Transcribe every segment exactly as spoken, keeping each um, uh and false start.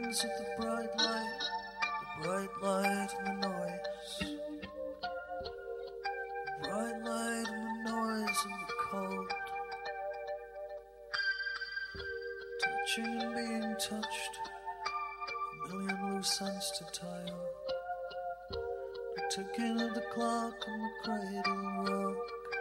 Friends at the bright light, the bright light and the noise. The bright light and the noise and the cold. Touching and being touched, a million loose ends to tie up. The ticking of the clock and the cradle rock.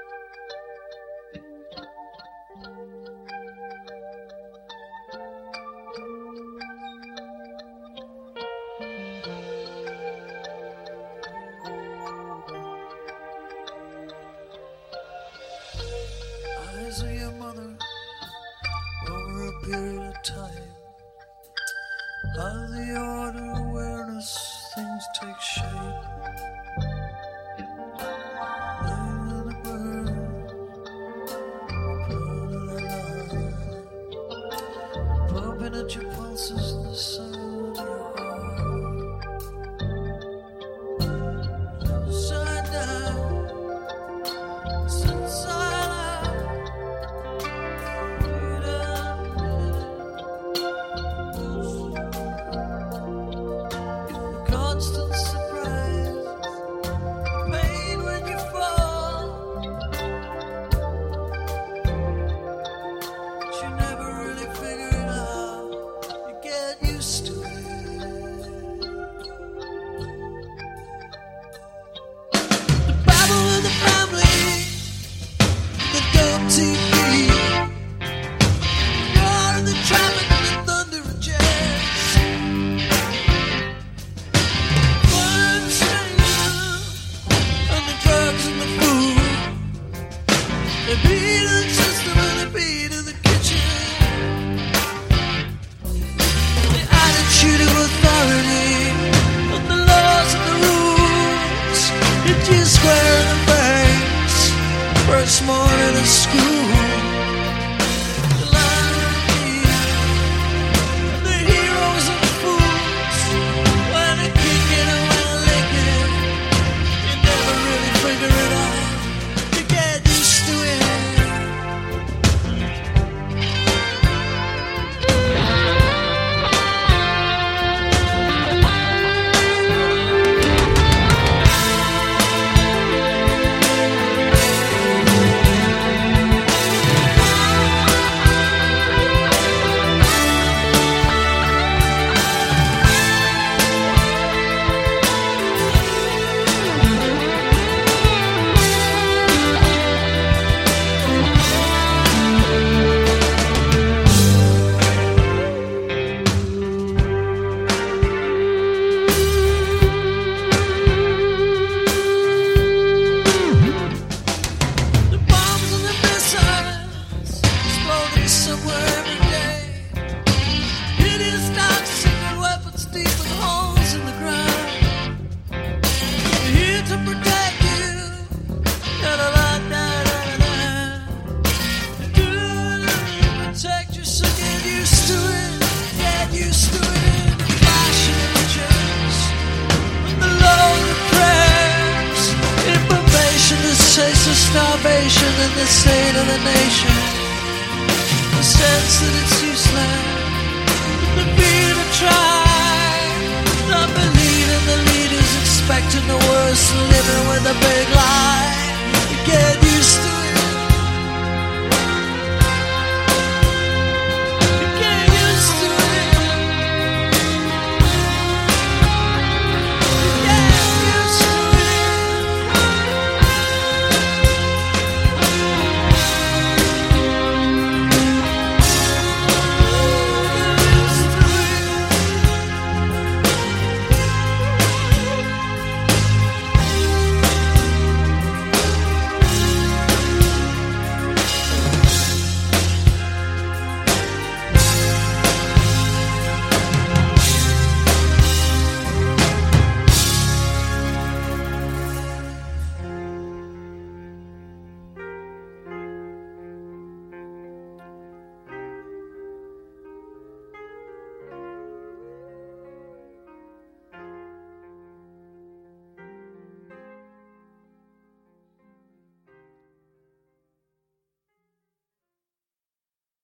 Eyes of your mother over a period of time. Out of the order of awareness, things take shape. Laying in the bird, pumping at your pulses in the sound of your heart. Upside down, inside. Constant surprise, pain when you fall, but you never really figure it out. You get used to it. The babble of the family, the dumb T V, the roar of the traffic and the thunder of jazz. They beat of the system and they beat of the kitchen. The attitude of authority and the laws and the rules hit you square in the face. First morning of school, the lying and the heroes and the fools. When they kick it and when they lick it, you never really figure it out. Starvation in the state of the nation, the sense that it's useless.